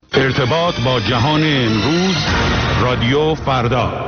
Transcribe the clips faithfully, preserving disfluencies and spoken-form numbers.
ارتباط با جهان امروز، رادیو فردا.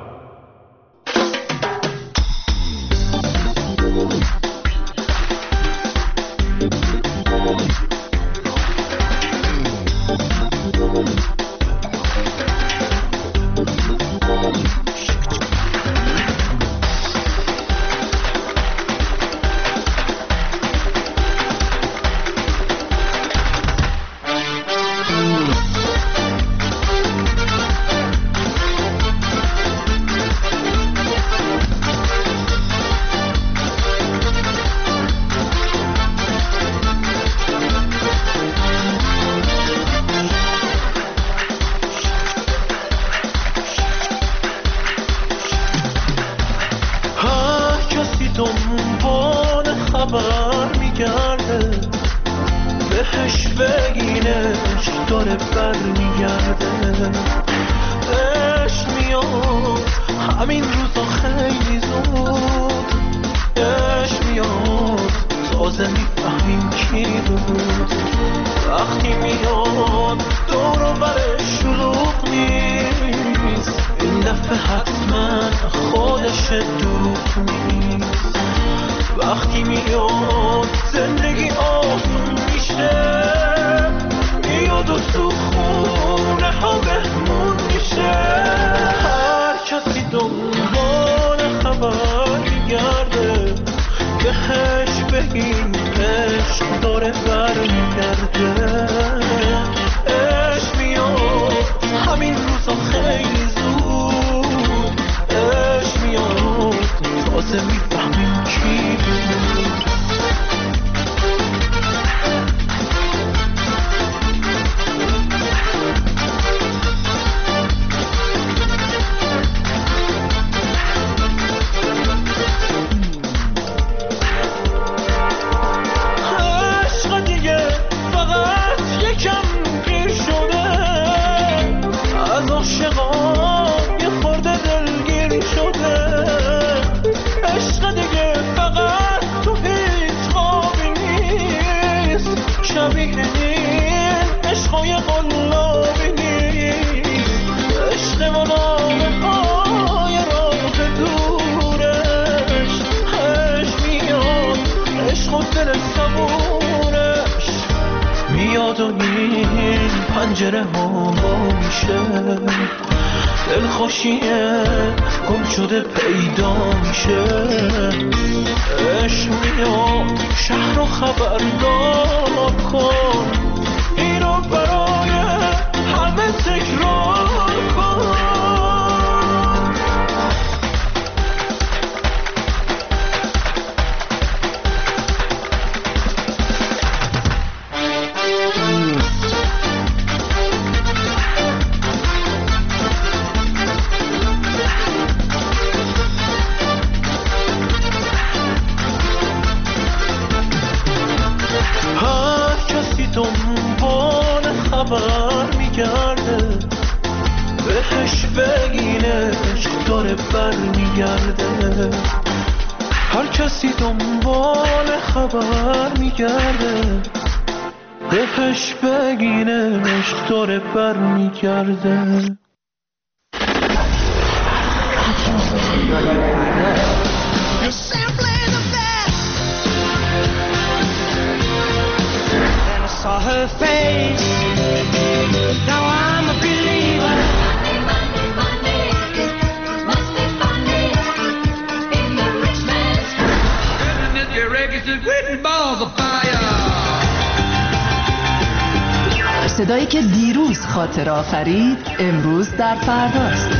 صدایی که دیروز خاطر آفرید امروز در فرداست.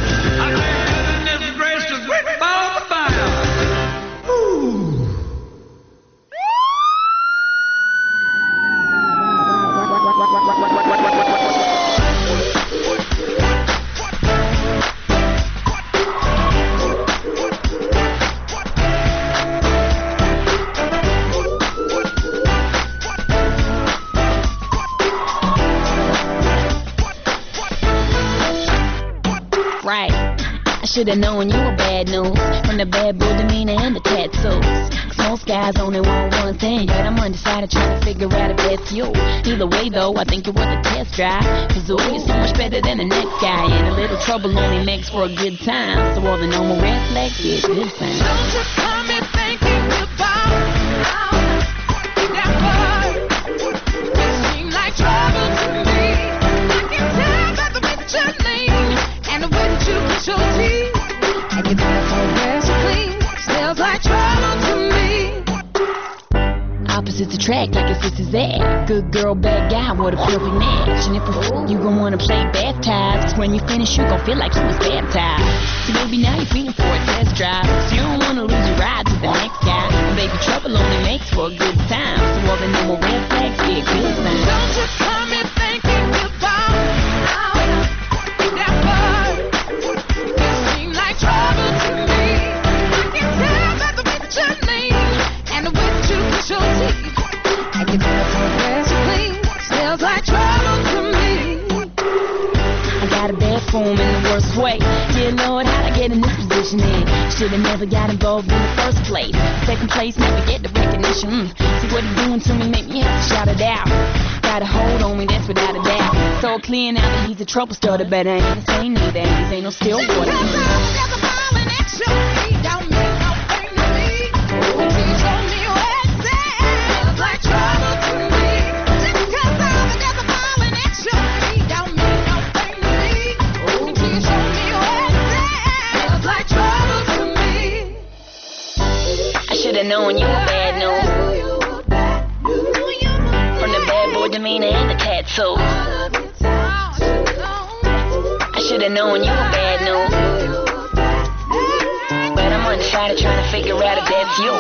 should've known you were bad news from the bad boy demeanor and the tattoos. Cause most guys only want one thing, but I'm undecided trying to figure out if that's you. Either way though, I think you're worth a test drive. Cause ooh, you're so much better than the next guy, and a little trouble only makes for a good time. So all the normal red flags get good signs. Don't you come in thinking about that word. You seem like trouble to me. I can tell by the way that your name and the way that you put your teeth, and your bathroom wears so clean, smells like trouble to me. Opposites attract like it's this is that. Good girl, bad guy, what a perfect match. And if a fool, you gon' wanna play bath ties. Cause when you finish, you gon' feel like you was baptized. So baby, now you're feeling for a test drive. So you don't wanna lose your ride to the next guy. And baby, trouble only makes for a good time. So all the normal red flags get good signs. Don't you come in thinking about that word. You seem like trouble to me. I can tell by the way that your name and the way that you put your teeth, and your bathroom wears so clean, smells like trouble to me. I got a bad form in the worst way. Dear Lord, how'd I get in this position in? Should've never got involved in the first place. Second place, never get the recognition. Mm. See what he's doing to me, make me have to shout it out. Got a hold on me, that's without a doubt. So clear now that he's a trouble starter, but I ain't the same neither. These ain't no still water. Should've known you were bad news from the bad boy demeanor and the tattoos. I should've known you were bad news, but I'm undecided trying to figure out if that's you.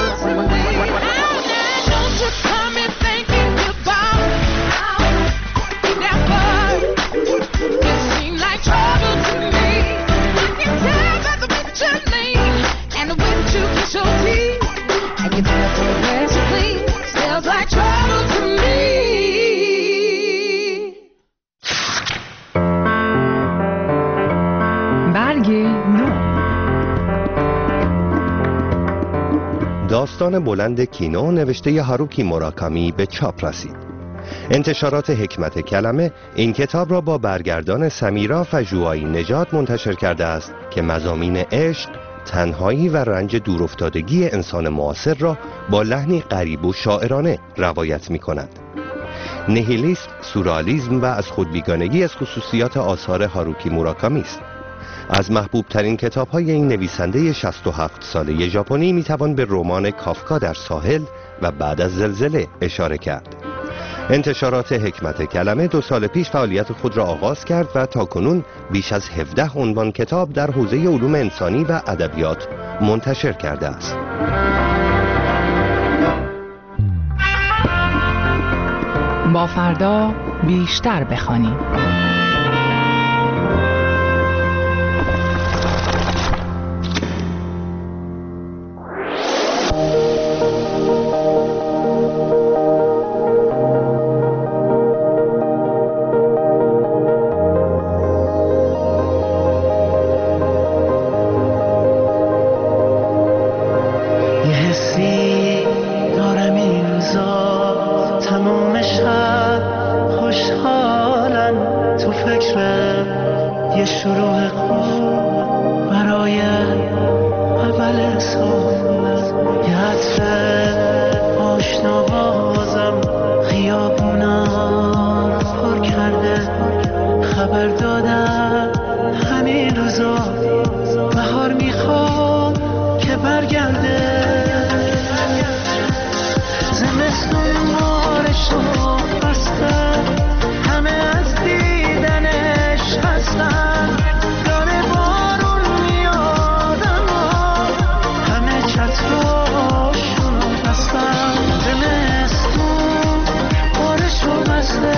Don't you come in thinking about that word. You seem like trouble to me. I can tell by the way that your name and the way that you put your teeth, and your bathroom wears so clean, smells like trouble to me. برگ نو. داستان بلند کینو نوشته هاروکی موراکامی به چاپ رسید. انتشارات حکمت کلمه این کتاب را با برگردان سمیرا فژوایی نژاد منتشر کرده است که مضامین عشق، تنهایی و رنج دورافتادگی انسان معاصر را با لحنی غریب و شاعرانه روایت می کند. نیهیلیسم، سورالیسم و از خودبیگانگی از خصوصیات آثار هاروکی موراکامی است. از محبوب ترین کتاب های این نویسنده شصت و هفت ساله ژاپنی می توان به رمان کافکا در ساحل و بعد از زلزله اشاره کرد. انتشارات حکمت کلمه دو سال پیش فعالیت خود را آغاز کرد و تاکنون بیش از هفده عنوان کتاب در حوزه علوم انسانی و ادبیات منتشر کرده است. با فردا بیشتر بخوانیم. Basta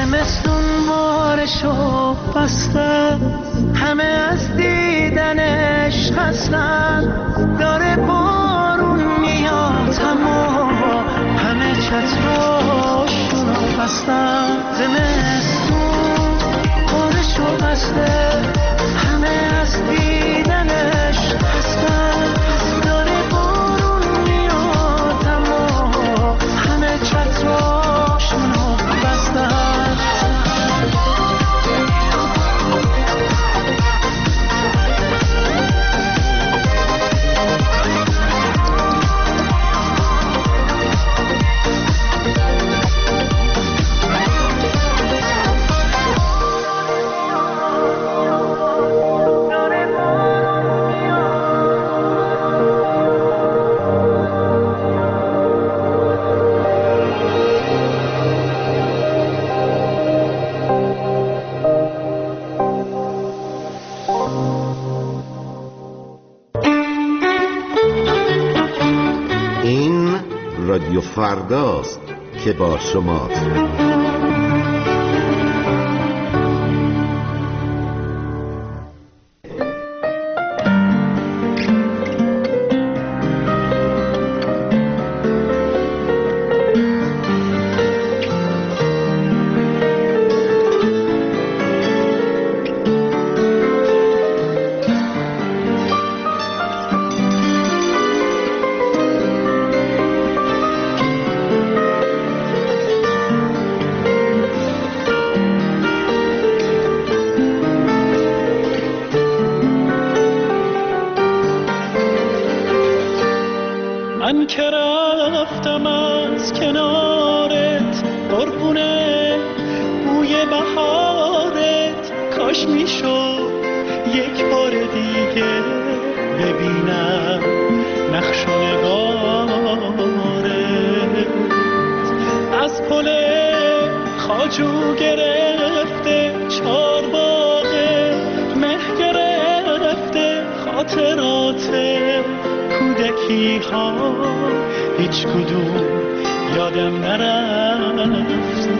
زمستون بارشو بسته، همه از دیدنش خستن، داره بارون میاد اما همه چتراشونو بستن. زمستون بارشو بسته، همه از دیدنش خستن، داره بارون میاد اما همه چتراشونو بستن. رادیو فرداست که با شماست. من که رفتم از کنارت، قربونه بوی بهارت، کاش میشد یک بار دیگه ببینم نقش و نگارت. از پل خواجو گرفته چارباغه، مه گرفته خاطرات کودکی ها، هیچ کدوم یادم نرفته.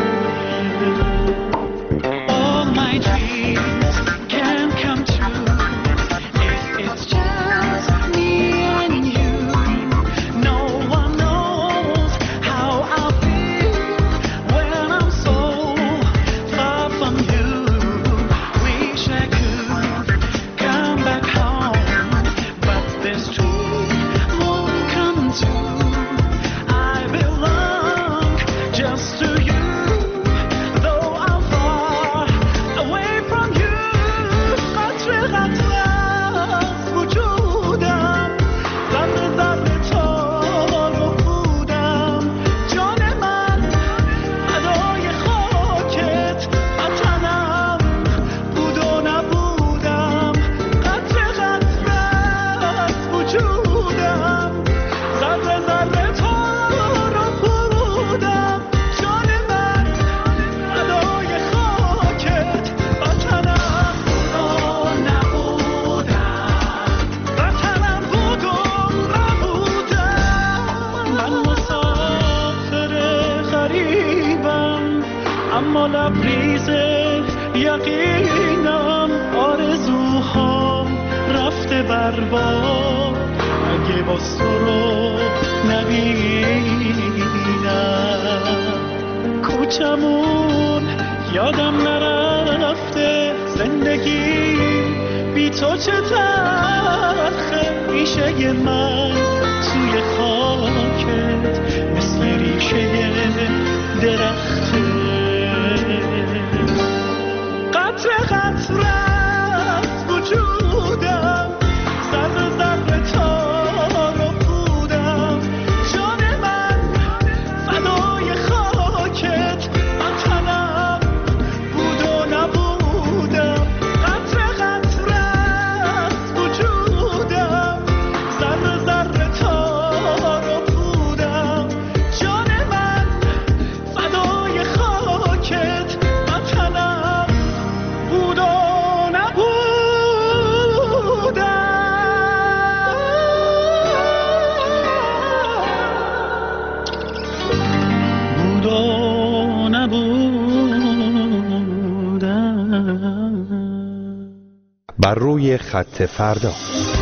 All my dreams can come true if it's just me and you. No one knows how I feel when I'm so far from you. Wish I could come back home, but this dream won't come true. I belong just to you, though I'm far away from you. قطره قطره از وجودم، ذره ذره تار و پودم. جان من فدای خاکت، وطنم بود و نبودم. قطره قطره از وجودم، ذره ذره تار و پودم. جان من فدای خاکت، وطنم بود و نبودم. وطنم بود و نبودم. من مسافر غریبم، اما لبریز یقینم. آرزوهام رفته برباد، اگه باز تو رو نبینم. کوچمون یادم نرفته، زندگی بی تو چه تلخه. ریشه من توی خاکت مثل ریشه درخته. قطره قطره از وجودم، ذره ذره تار و پودم. جان من فدای خاکت، وطنم بود و نبودم. قطره قطره از وجودم، ذره ذره تار و پودم. بر روی خط فردا.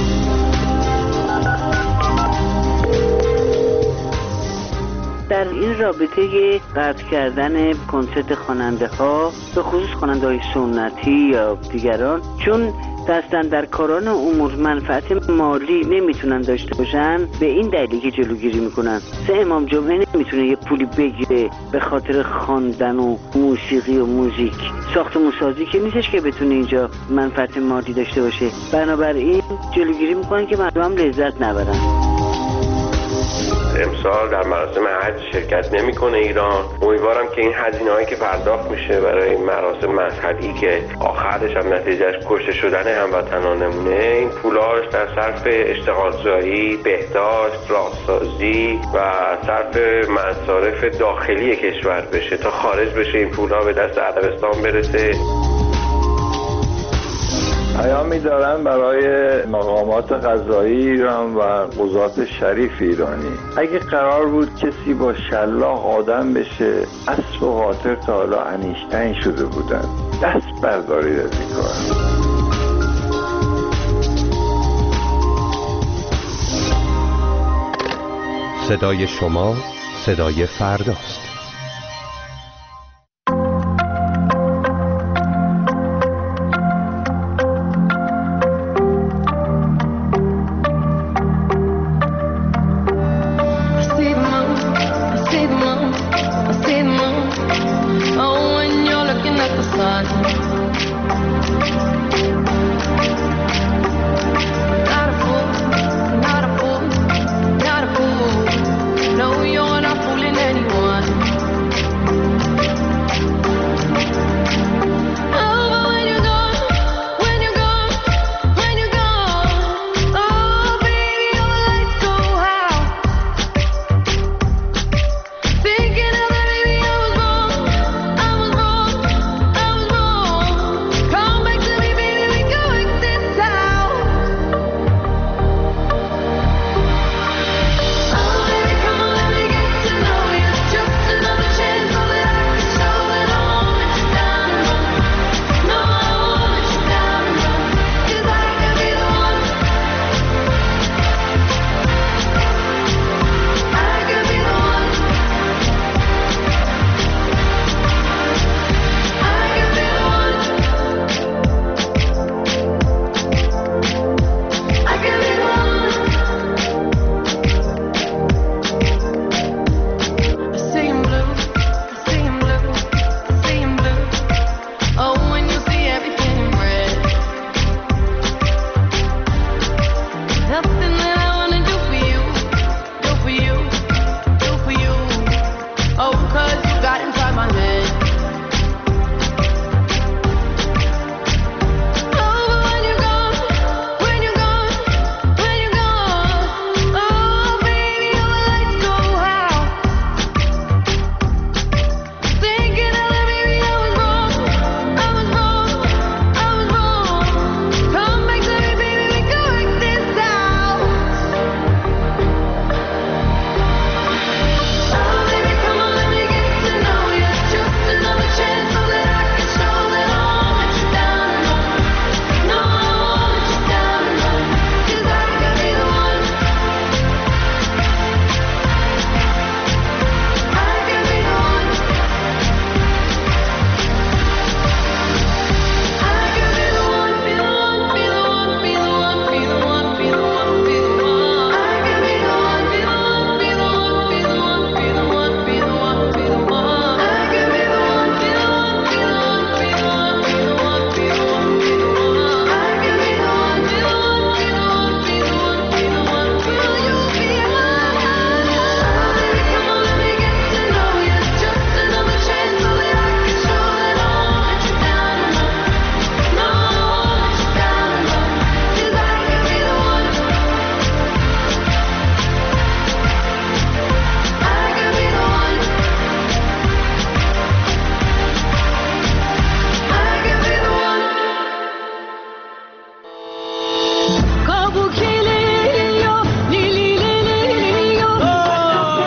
در این رابطه قطع کردن کنسرت خواننده ها به خصوص خواننده های سنتی یا دیگران، چون دستن در کاران امور منفعت مالی نمیتونن داشته باشن، به این دلیلی که جلوگیری میکنن. سه امام جمعه نمیتونه یه پولی بگیره به خاطر خواندن و موسیقی و موزیک. ساختمون سازی که نیستش که بتونه اینجا منفعت مالی داشته باشه، بنابراین جلوگیری میکنن که مردم لذت نبرن. امسال در مراسم حج شرکت نمیکنه ایران. امیدوارم که این هزینه‌هایی که پرداخت میشه برای این مراسم مذهبی که آخرش هم نتیجهش کشته شدن هموطنانمونه، این پولاش در صرف اشتغالزایی، بهداشت، راهسازی و صرف مصارف داخلی کشور بشه تا خارج بشه این پولا به دست عربستان برسه. پیامی دارن برای مقامات قضایی ایران و قضات شریف ایرانی. اگه قرار بود کسی با شلاق آدم بشه، اسب و قاطر تا حالا انیشتین شده بودن. دست بردارید از این کار. صدای شما صدای فرداست.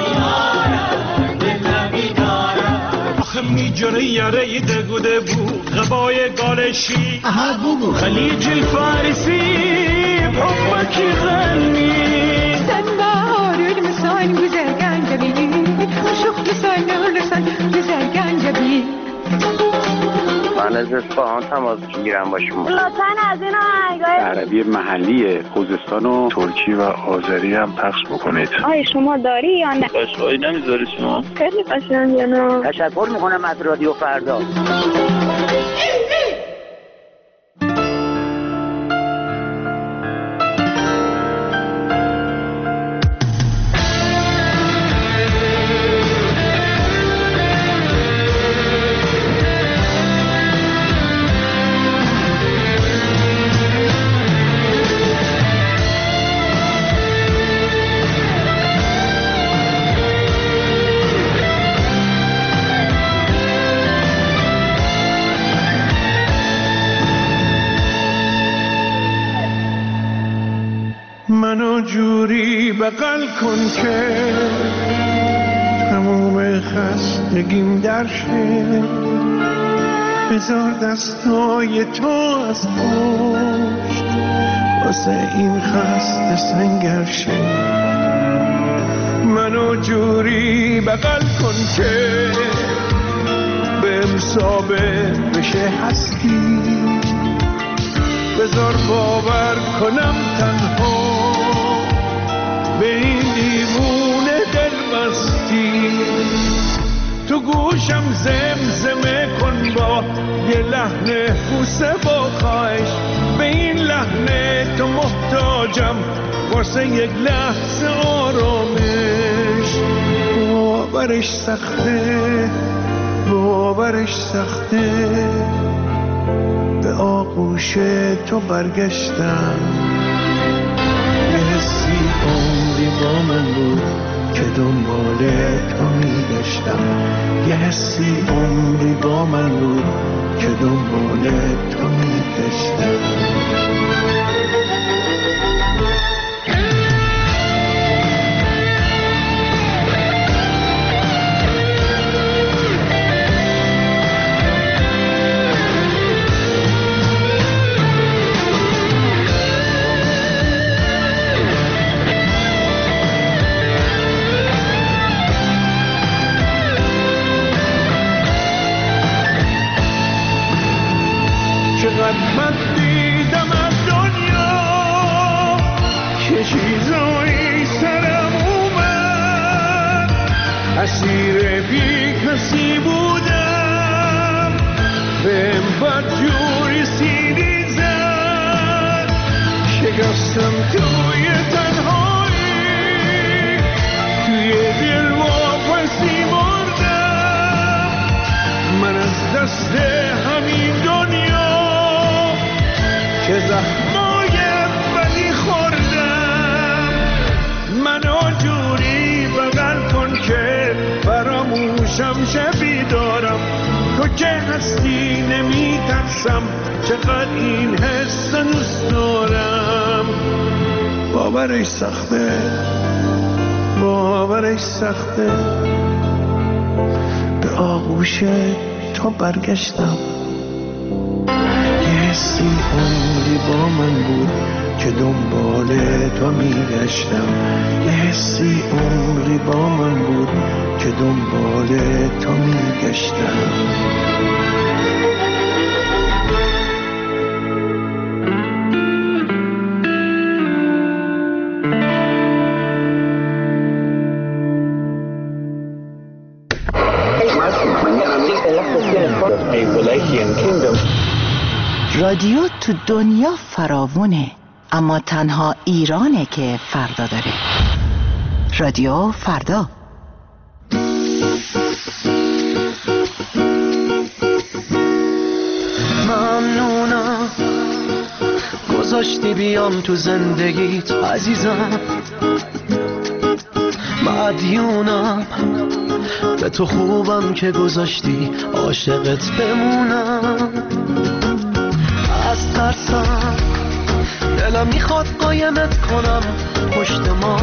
جونه یاره دگوده بود غبای قالشي خليج الفارسي بحبك يغني سنبار المسان güzel جبي عشق لسان لسان güzel جبي من از اصفهان تماس میگیرم با شما. لطفاً از این آهنگای عربی محلی خوزستان و ترکی و آذری هم پخش بکنید. آیا شما داری یا نه؟ قشقایی نمیذاری شما؟ خیلی قشنگه نه. تشکر میکنم از رادیو فردا. منو جوری بغل کن که تموم خستگیم در شه بذار دستای تو از پشت واسه این خسته سنگر شه منو جوری بغل کن که بهم ثابت بشه هستی بذار باور کنم تنها به این دیوونه دل بستی تو گوشم زمزمه کن با یه لحن بوسه با خواهش به این لحن تو محتاجم واسه یک لحظه آرامش باورش سخته باورش سخته به آغوش تو برگشتم یه حسی عمری با من بود که دنبال تو میگشتم یه حسی عمری با من بود که دنبال تو میگشتم من دیدم از دنیا که چیزایی سرم اومد اسیر بی کسی بودم بهم بدجوری سیلی زد شکستم توی تنهایی توی دل واپسی مردم من از دست همین دنیا که زخمای بدی خوردم منو جوری بغل کن که فراموشم شه بیدارم تو که هستی نمیترسم چقدر این حس دوست دارم باورش سخته باورش سخته به آغوش تو برگشتم حسی عمری با من بود که دنبال تو میگشتم یه حسی عمری با من بود که دنبال تو میگشتم رادیو تو دنیا فراوونه اما تنها ایرانه که فردا داره رادیو فردا ممنونم گذاشتی بیام تو زندگیت عزیزم مدیونم به تو خوبم که گذاشتی عاشقت بمونم از ترسم دلم میخواد قایمت کنم پشت ما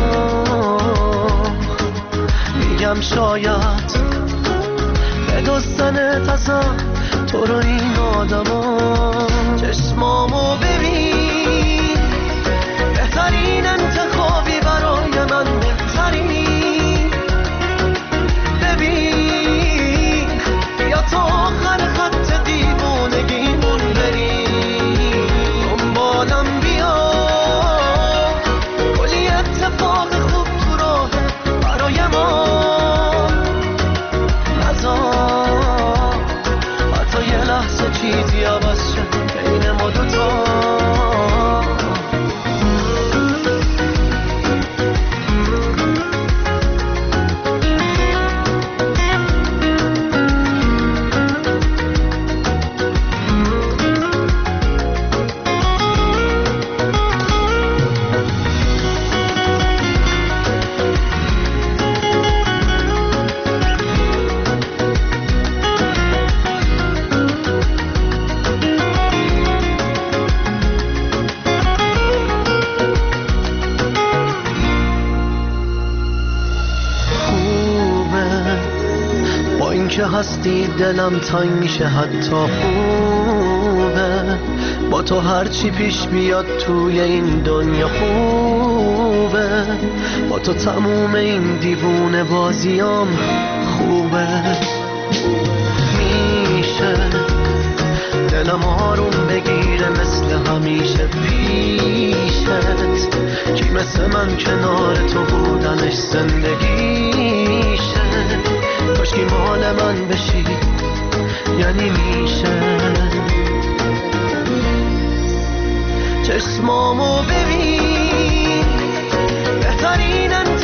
میگم شاید به دوستنت ازم تو رو این آدما. چشمامو ببین، بهترین انتخابی برای من، بهترین. ببین یا تا آخر خط دیوونگیمون بریم، دنبالم بیا، کلی اتفاق خوب تو راه برای ما. نذار حتی یه لحظه چیزی عوض شد بین ما دوتا. که هستی دلم تنگ میشه، حتی خوبه با تو هرچی پیش بیاد توی این دنیا خوبه. با تو تموم این دیوونه بازیام خوبه. میشه دلم آروم بگیره مثل همیشه پیشت، کی مثل من کنار تو بودنش زندگیشه. کاشکی مال من بشی یعنی میشه. چشمامو ببین، بهترین